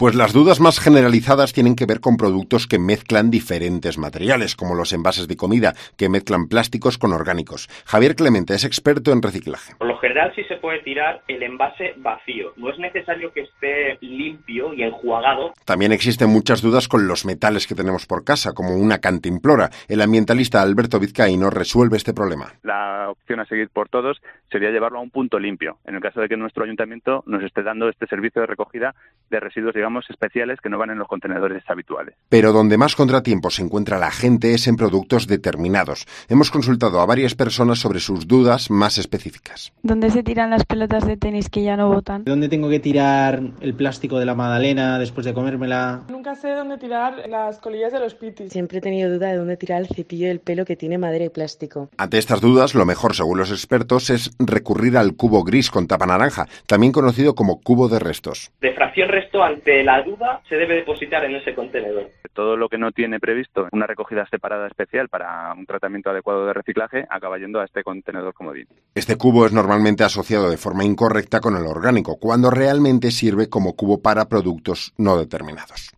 Pues las dudas más generalizadas tienen que ver con productos que mezclan diferentes materiales, como los envases de comida, que mezclan plásticos con orgánicos. Javier Clemente es experto en reciclaje. Por lo general sí se puede tirar el envase vacío. No es necesario que esté limpio y enjuagado. También existen muchas dudas con los metales que tenemos por casa, como una cantimplora. El ambientalista Alberto Vizcaíno resuelve este problema. La opción a seguir por todos sería llevarlo a un punto limpio, en el caso de que nuestro ayuntamiento nos esté dando este servicio de recogida de residuos, digamos, especiales que no van en los contenedores habituales. Pero donde más contratiempos se encuentra la gente es en productos determinados. Hemos consultado a varias personas sobre sus dudas más específicas. ¿Dónde se tiran las pelotas de tenis que ya no botan? ¿Dónde tengo que tirar el plástico de la magdalena después de comérmela? Nunca sé dónde tirar las colillas de los pitis. Siempre he tenido duda de dónde tirar el cepillo del pelo que tiene madera y plástico. Ante estas dudas, lo mejor, según los expertos, es recurrir al cubo gris con tapa naranja, también conocido como cubo de restos. De fracción resto, ante la duda, se debe depositar en ese contenedor. Todo lo que no tiene previsto una recogida separada especial para un tratamiento adecuado de reciclaje acaba yendo a este contenedor comodín. Este cubo es normalmente asociado de forma incorrecta con el orgánico, cuando realmente sirve como cubo para productos no determinados.